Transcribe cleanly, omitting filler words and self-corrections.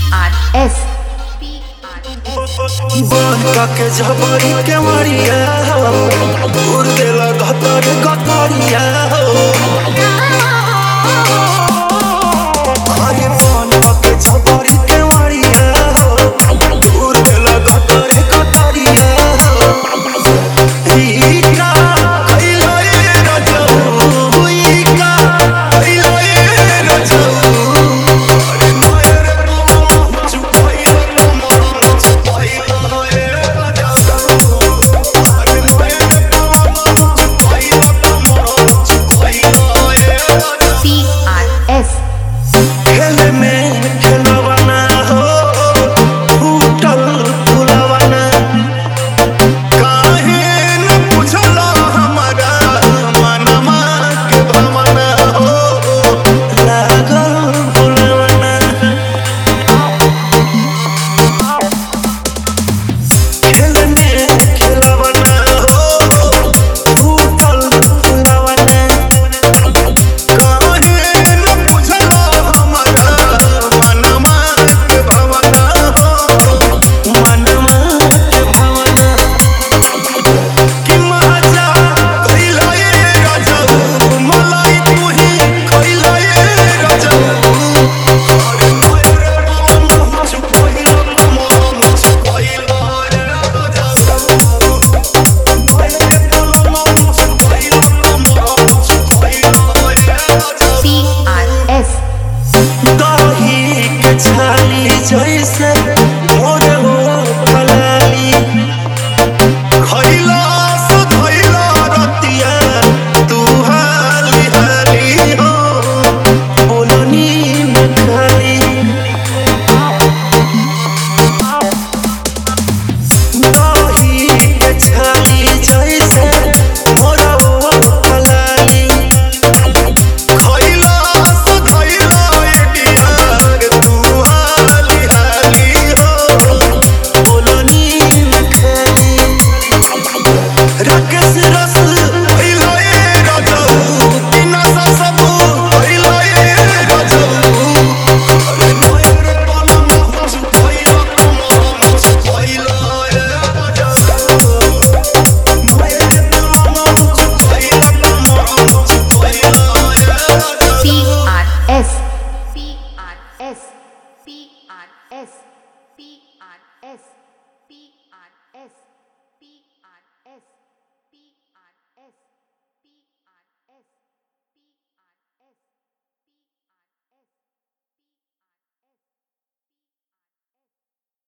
PRS बनका के झबरी के मरिया दूर देला गतर गतरिया अरे बनका के झबरी के मरिया दूर देला गतर गतरिया ईका खइलो ए रजऊ ईका खइलो ए रजऊ अरे मायर चुपइलो चुपइलो ए रजऊ अरे मायर चुपइलो ए रजऊ PRS खेल में खेलवाना हो फूटल फुलवाना काहे न पूछला हमारा मनमा के भवना हो लागल फुलवाना खेल में खेलवाना हो फूटल फुलवाना काहे न पूछला हमारा मनमा के भवना हो मनमा के भवना कि महाजा कइला ए रजऊ मलाई तुही कइला ए रजऊ अरे मायर चुपइलो चुपइलो ए रजऊ मायर चुपइलो चुपइलो ए रजऊ PRS दही के छाली जैसे मोर हो फलाली खइला से धइला रतिया तू हाली हाली हो बोलनी में खाली दही के छाली जैसे मोर हो फलाली खइला से धइला एडियार तू हाली हाली हो बोलनी में खाली राकेश रस भइलो ए रजऊ बिना सब भइलो ए रजऊ अरे मायर पलम चुपइलो चुपइलो ए रजऊ मायर पलम चुपइलो चुपइलो ए रजऊ PRS PRS PRS PRS PRS